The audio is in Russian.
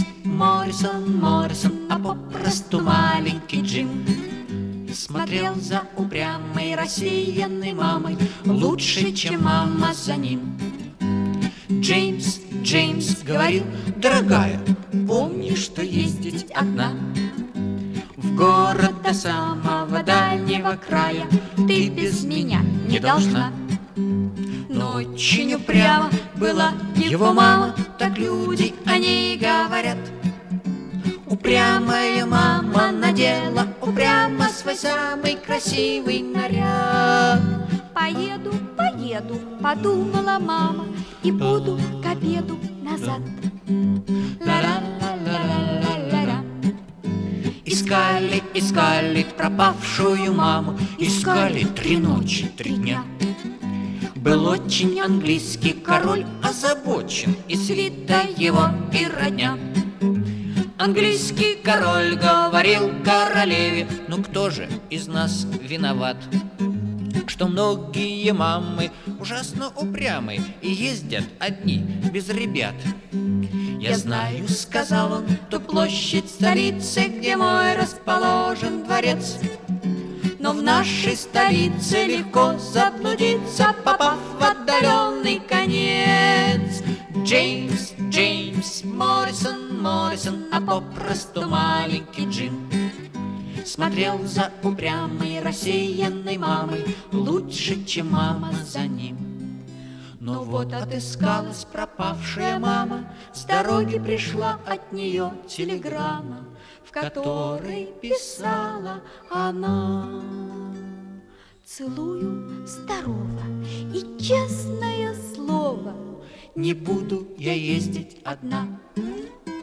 Моррисон, Моррисон, а попросту маленький Джим, смотрел за упрямой, рассеянной мамой лучше, чем мама за ним. Джеймс, Джеймс говорил: дорогая, помни, что ездить одна в город до самого дальнего края ты без меня не должна. Но очень упряма была его мама, так люди о ней говорят. Упрямая мама надела упрямо свой самый красивый наряд. Поеду, поеду, подумала мама, и буду к обеду назад. Ла-ла-ла-ла-ла-ла-ла. Искали, искали пропавшую маму, искали 3 ночи, 3 дня. Был очень английский король озабочен, и свита его, и родня. Английский король говорил королеве: ну кто же из нас виноват, что многие мамы ужасно упрямы и ездят одни, без ребят? Я знаю, сказал он, ту площадь столицы, где мой расположен дворец. Но в нашей столице легко заблудиться, попав в отдаленный конец. Джеймс, Джеймс, Моррисон, Моррисон, а попросту маленький Джим, смотрел за упрямой, рассеянной мамой лучше, чем мама за ним. Но вот отыскалась пропавшая мама, с дороги пришла от нее телеграмма, в которой писала она: целую, здорово, и честное слово, не буду я ездить одна.